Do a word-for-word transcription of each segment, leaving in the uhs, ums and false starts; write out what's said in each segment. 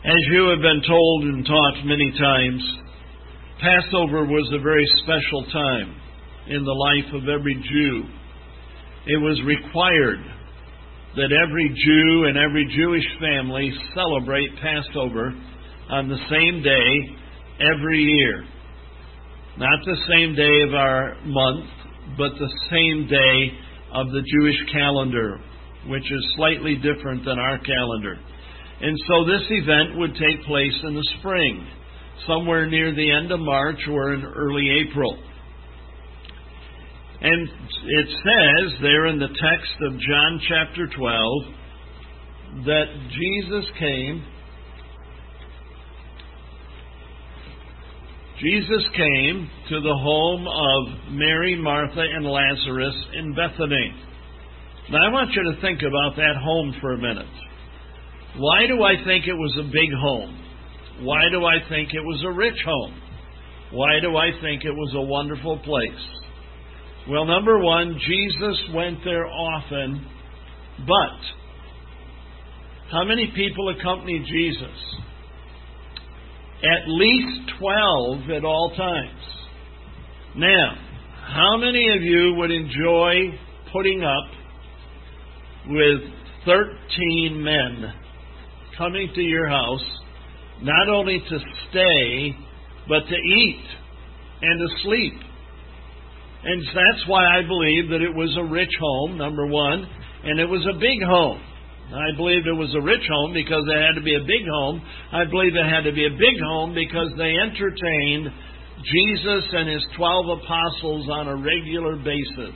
As you have been told and taught many times, Passover was a very special time in the life of every Jew. It was required that every Jew and every Jewish family celebrate Passover on the same day every year. Not the same day of our month, but the same day of the Jewish calendar, which is slightly different than our calendar. And so this event would take place in the spring, somewhere near the end of March or in early April. And it says there in the text of John chapter twelve that Jesus came, Jesus came to the home of Mary, Martha, and Lazarus in Bethany. Now I want you to think about that home for a minute. Why do I think it was a big home? Why do I think it was a rich home? Why do I think it was a wonderful place? Well, number one, Jesus went there often, but how many people accompanied Jesus? At least twelve at all times. Now, how many of you would enjoy putting up with thirteen men coming to your house, not only to stay, but to eat and to sleep? And that's why I believe that it was a rich home, number one, and it was a big home. I believed it was a rich home because it had to be a big home. I believe it had to be a big home because they entertained Jesus and his twelve apostles on a regular basis.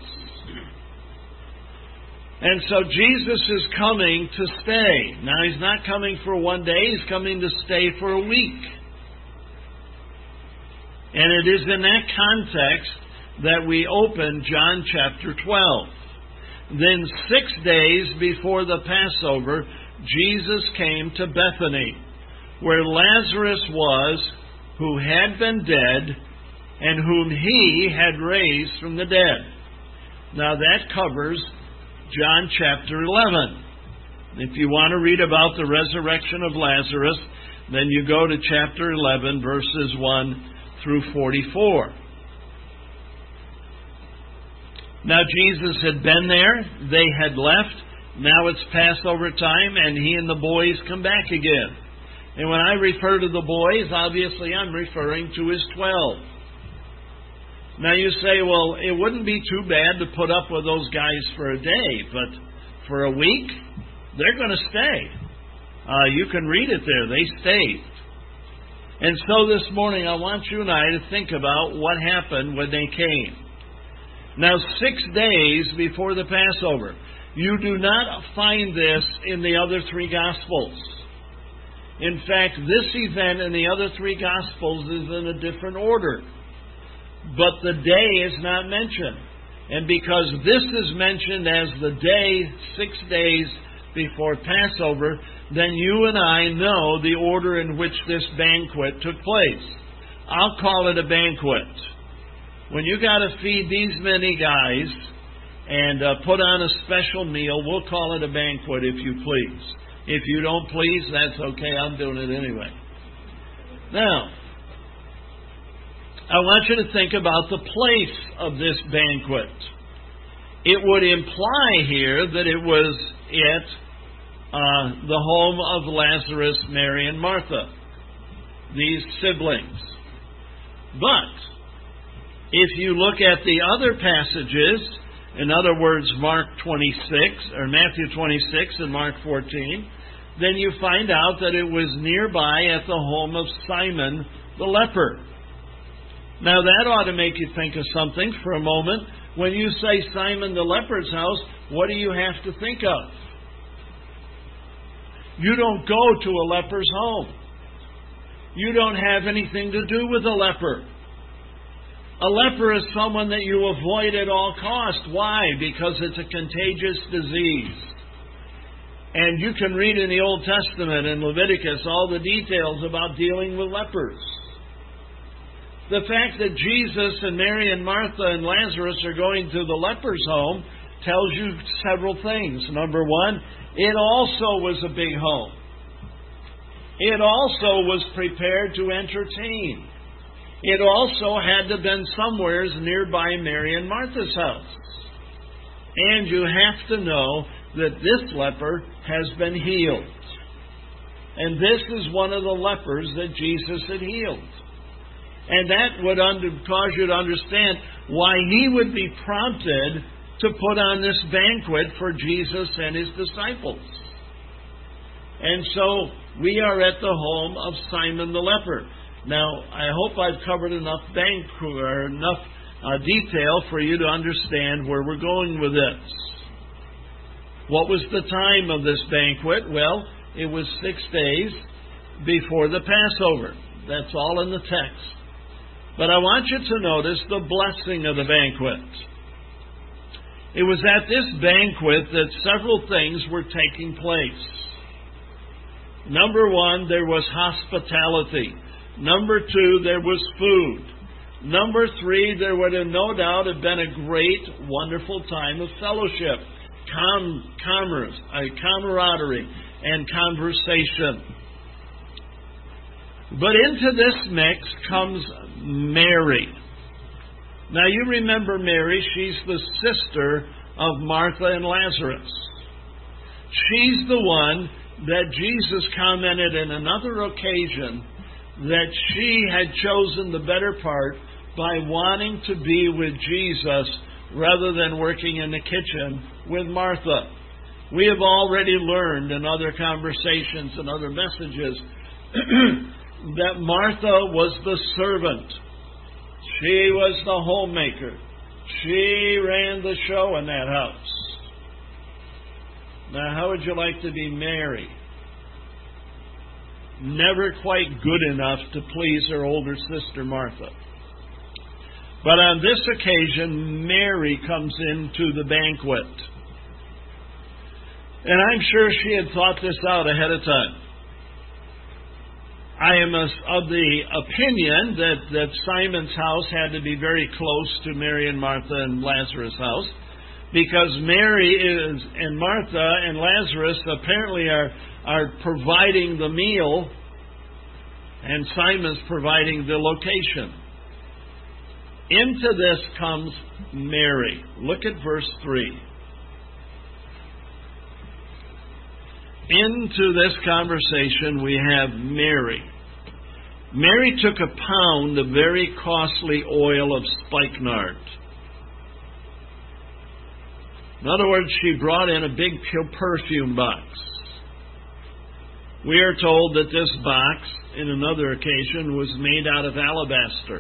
And so Jesus is coming to stay. Now, he's not coming for one day. He's coming to stay for a week. And it is in that context that we open John chapter twelve. Then six days before the Passover, Jesus came to Bethany, where Lazarus was, who had been dead, and whom he had raised from the dead. Now that covers John chapter eleven. If you want to read about the resurrection of Lazarus, then you go to chapter eleven, verses one through forty-four. Now Jesus had been there, they had left, now it's Passover time, and he and the boys come back again. And when I refer to the boys, obviously I'm referring to his twelve. Now you say, well, it wouldn't be too bad to put up with those guys for a day, but for a week, they're going to stay. Uh, you can read it there, they stayed. And so this morning I want you and I to think about what happened when they came. Now, six days before the Passover. You do not find this in the other three Gospels. In fact, this event in the other three Gospels is in a different order. But the day is not mentioned. And because this is mentioned as the day, six days before Passover, then you and I know the order in which this banquet took place. I'll call it a banquet. When you got to feed these many guys and uh, put on a special meal, we'll call it a banquet if you please. If you don't please, that's okay. I'm doing it anyway. Now, I want you to think about the place of this banquet. It would imply here that it was at uh, the home of Lazarus, Mary, and Martha, these siblings. But if you look at the other passages, in other words, Mark twenty-six, or Matthew twenty-six and Mark fourteen, then you find out that it was nearby at the home of Simon the leper. Now that ought to make you think of something for a moment. When you say Simon the leper's house, what do you have to think of? You don't go to a leper's home. You don't have anything to do with a leper. A leper is someone that you avoid at all costs. Why? Because it's a contagious disease. And you can read in the Old Testament, in Leviticus, all the details about dealing with lepers. The fact that Jesus and Mary and Martha and Lazarus are going to the leper's home tells you several things. Number one, it also was a big home. It also was prepared to entertain. It also had to have been somewhere nearby Mary and Martha's house. And you have to know that this leper has been healed. And this is one of the lepers that Jesus had healed. And that would under, cause you to understand why he would be prompted to put on this banquet for Jesus and his disciples. And so we are at the home of Simon the leper. Now, I hope I've covered enough bank or enough uh, detail for you to understand where we're going with this. What was the time of this banquet? Well, it was six days before the Passover. That's all in the text. But I want you to notice the blessing of the banquet. It was at this banquet that several things were taking place. Number one, there was hospitality. Number two, there was food. Number three, there would have no doubt have been a great, wonderful time of fellowship, com- commerce, uh, camaraderie, and conversation. But into this mix comes Mary. Now you remember Mary, she's the sister of Martha and Lazarus. She's the one that Jesus commented in another occasion that she had chosen the better part by wanting to be with Jesus rather than working in the kitchen with Martha. We have already learned in other conversations and other messages that Martha was the servant. She was the homemaker. She ran the show in that house. Now, how would you like to be Mary? Never quite good enough to please her older sister Martha. But on this occasion, Mary comes into the banquet. And I'm sure she had thought this out ahead of time. I am of the opinion that, that Simon's house had to be very close to Mary and Martha and Lazarus' house, because Mary is and Martha and Lazarus apparently are, are providing the meal, and Simon's providing the location. Into this comes Mary. Look at verse three. Into this conversation we have Mary. Mary took a pound of very costly oil of spikenard. In other words, she brought in a big perfume box. We are told that this box, in another occasion, was made out of alabaster.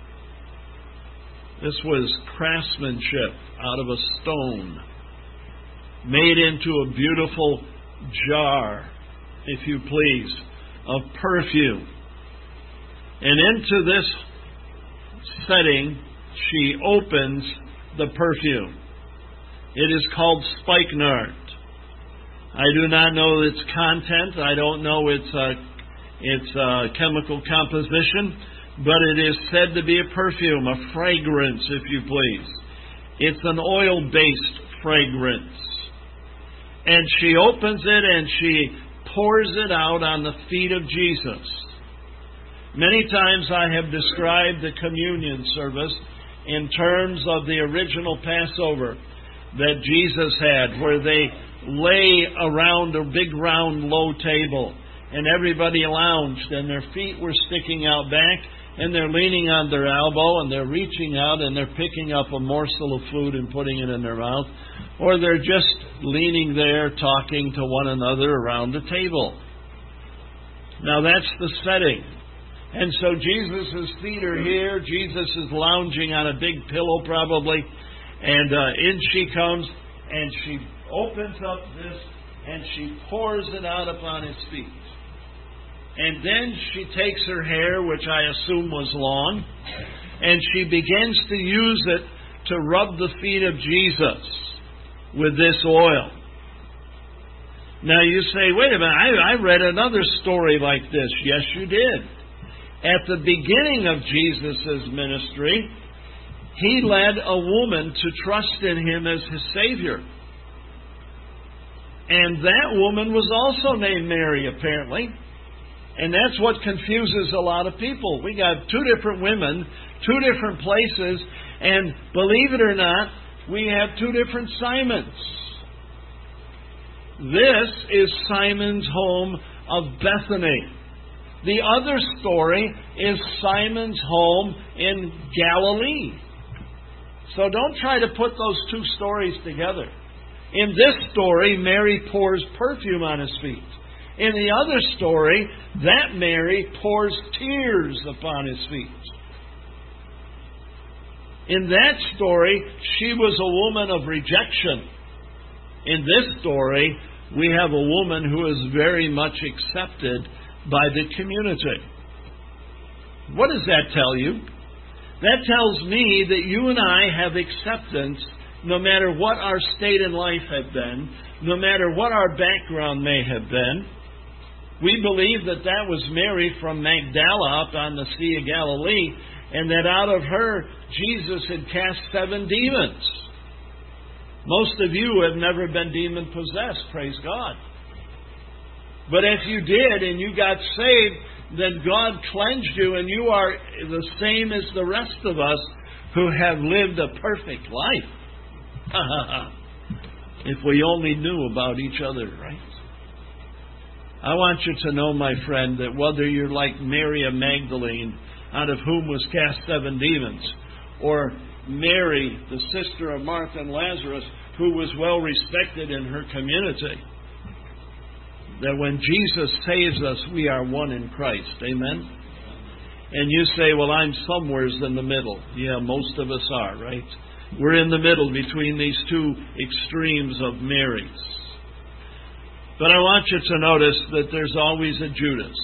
This was craftsmanship out of a stone, made into a beautiful jar, if you please, of perfume. And into this setting, she opens the perfume. It is called spikenard. I do not know its content. I don't know its uh, its uh, chemical composition, but it is said to be a perfume, a fragrance, if you please. It's an oil-based fragrance. And she opens it and she pours it out on the feet of Jesus. Many times I have described the communion service in terms of the original Passover that Jesus had, where they lay around a big round low table and everybody lounged and their feet were sticking out back and they're leaning on their elbow and they're reaching out and they're picking up a morsel of food and putting it in their mouth, or they're just leaning there talking to one another around the table. Now that's the setting. And so Jesus' feet are here. Jesus is lounging on a big pillow probably. And uh, in she comes and she opens up this and she pours it out upon his feet. And then she takes her hair, which I assume was long, and she begins to use it to rub the feet of Jesus with this oil. Now you say, wait a minute, I, I read another story like this. Yes, you did. At the beginning of Jesus' ministry, he led a woman to trust in him as his Savior. And that woman was also named Mary, apparently. And that's what confuses a lot of people. We got two different women, two different places, and believe it or not, we have two different Simons. This is Simon's home of Bethany. The other story is Simon's home in Galilee. So don't try to put those two stories together. In this story, Mary pours perfume on his feet. In the other story, that Mary pours tears upon his feet. In that story, she was a woman of rejection. In this story, we have a woman who is very much accepted by the community. What does that tell you? That tells me that you and I have acceptance no matter what our state in life had been, no matter what our background may have been. We believe that that was Mary from Magdala up on the Sea of Galilee, and that out of her, Jesus had cast seven demons. Most of you have never been demon-possessed, praise God. But if you did and you got saved, then God cleansed you, and you are the same as the rest of us who have lived a perfect life. If we only knew about each other, right? I want you to know, my friend, that whether you're like Mary of Magdalene, out of whom was cast seven demons, or Mary, the sister of Martha and Lazarus, who was well respected in her community, that when Jesus saves us, we are one in Christ. Amen? And you say, well, I'm somewheres in the middle. Yeah, most of us are, right? We're in the middle between these two extremes of Marys. But I want you to notice that there's always a Judas.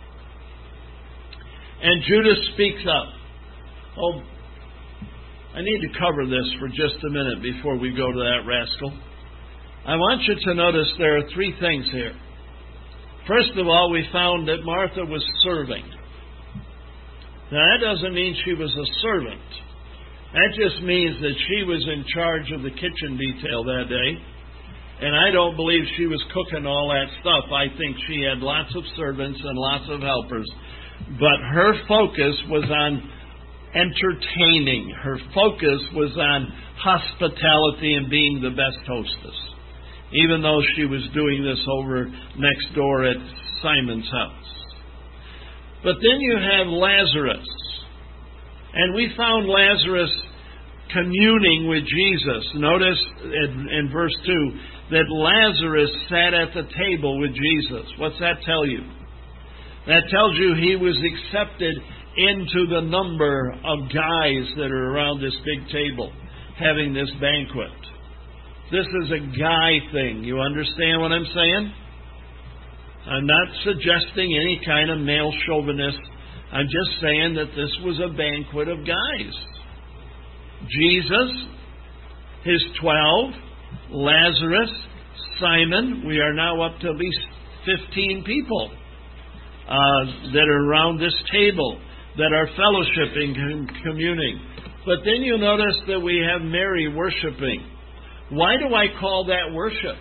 And Judas speaks up. Oh, I need to cover this for just a minute before we go to that rascal. I want you to notice there are three things here. First of all, we found that Martha was serving. Now, that doesn't mean she was a servant. That just means that she was in charge of the kitchen detail that day. And I don't believe she was cooking all that stuff. I think she had lots of servants and lots of helpers. But her focus was on entertaining. Her focus was on hospitality and being the best hostess, even though she was doing this over next door at Simon's house. But then you have Lazarus. And we found Lazarus communing with Jesus. Notice in, in verse two that Lazarus sat at the table with Jesus. What's that tell you? That tells you he was accepted into the number of guys that are around this big table having this banquet. This is a guy thing. You understand what I'm saying? I'm not suggesting any kind of male chauvinist. I'm just saying that this was a banquet of guys. Jesus, his twelve, Lazarus, Simon. We are now up to at least fifteen people uh, that are around this table that are fellowshipping and communing. But then you notice that we have Mary worshiping. Why do I call that worship?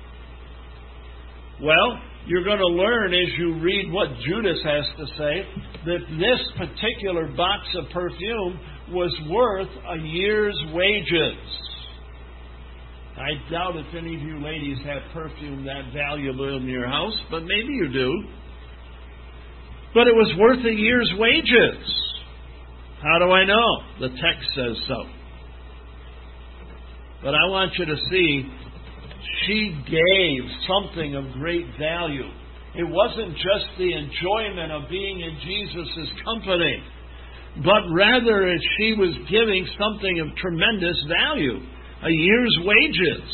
Well, you're going to learn as you read what Judas has to say that this particular box of perfume was worth a year's wages. I doubt if any of you ladies have perfume that valuable in your house, but maybe you do. But it was worth a year's wages. How do I know? The text says so. But I want you to see, she gave something of great value. It wasn't just the enjoyment of being in Jesus' company, but rather she was giving something of tremendous value, a year's wages.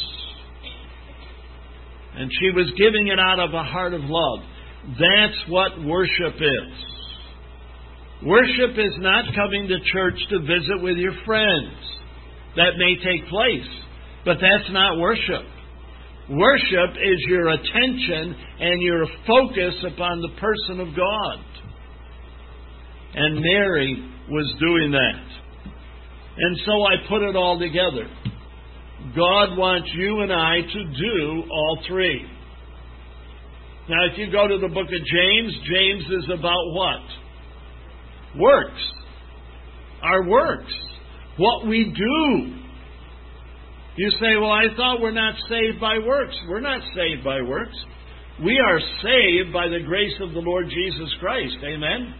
And she was giving it out of a heart of love. That's what worship is. Worship is not coming to church to visit with your friends. That may take place, but that's not worship. Worship is your attention and your focus upon the person of God. And Mary was doing that. And so I put it all together. God wants you and I to do all three. Now, if you go to the book of James, James is about what? Works. Our works. What we do. You say, well, I thought we're not saved by works. We're not saved by works. We are saved by the grace of the Lord Jesus Christ. Amen?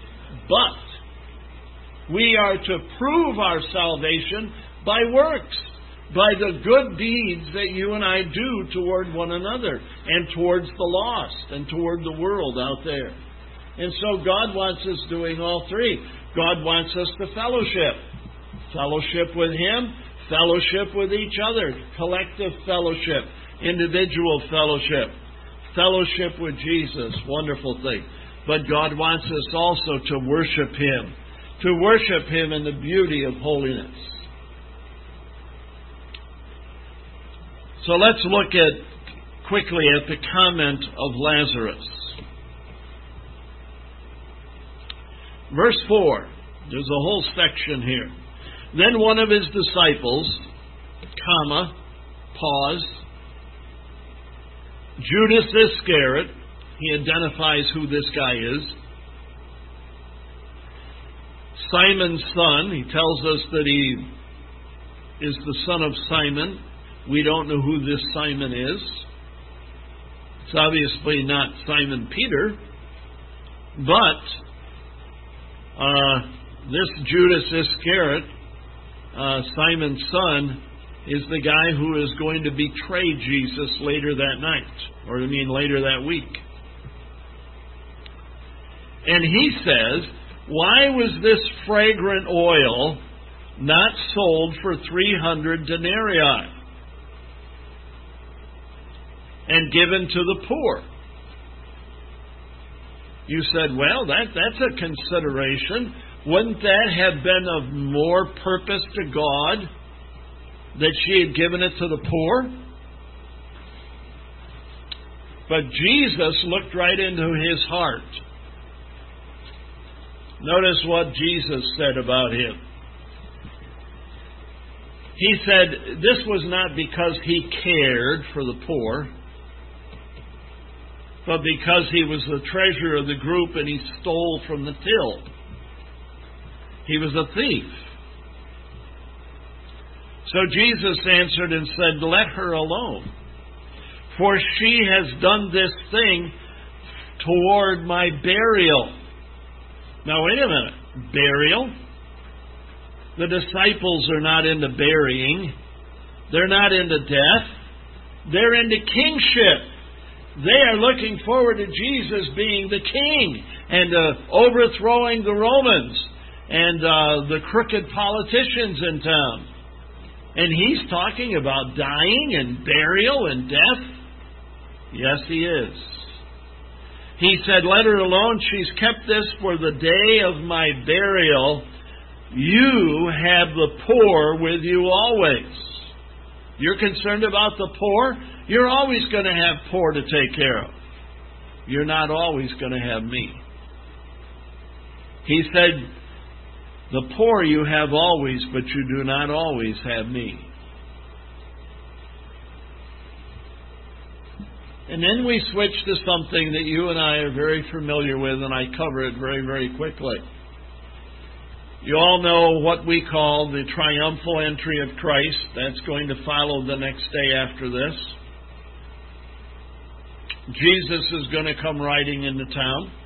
But we are to prove our salvation by works, by the good deeds that you and I do toward one another and towards the lost and toward the world out there. And so God wants us doing all three. God wants us to fellowship. Fellowship with Him, fellowship with each other, collective fellowship, individual fellowship, fellowship with Jesus, wonderful thing. But God wants us also to worship Him, to worship Him in the beauty of holiness. So let's look at quickly at the comment of Lazarus. Verse four. There's a whole section here. Then one of His disciples, comma, pause, Judas Iscariot, he identifies who this guy is. Simon's son, he tells us that he is the son of Simon. We don't know who this Simon is. It's obviously not Simon Peter, but uh, this Judas Iscariot, uh, Simon's son, is the guy who is going to betray Jesus later that night, or I mean later that week. And he says, why was this fragrant oil not sold for three hundred denarii and given to the poor? You said, well, that, that's a consideration. Wouldn't that have been of more purpose to God that she had given it to the poor? But Jesus looked right into his heart. Notice what Jesus said about him. He said this was not because he cared for the poor, but because he was the treasurer of the group and he stole from the till. He was a thief. So Jesus answered and said, let her alone, for she has done this thing toward my burial. Now wait a minute. Burial? The disciples are not into burying. They're not into death. They're into kingship. They are looking forward to Jesus being the king and uh, overthrowing the Romans and uh, the crooked politicians in town. And he's talking about dying and burial and death. Yes, he is. He said, let her alone. She's kept this for the day of my burial. You have the poor with you always. You're concerned about the poor? You're always going to have poor to take care of. You're not always going to have me. He said, the poor you have always, but you do not always have me. And then we switch to something that you and I are very familiar with, and I cover it very, very quickly. You all know what we call the triumphal entry of Christ. That's going to follow the next day after this. Jesus is going to come riding into town.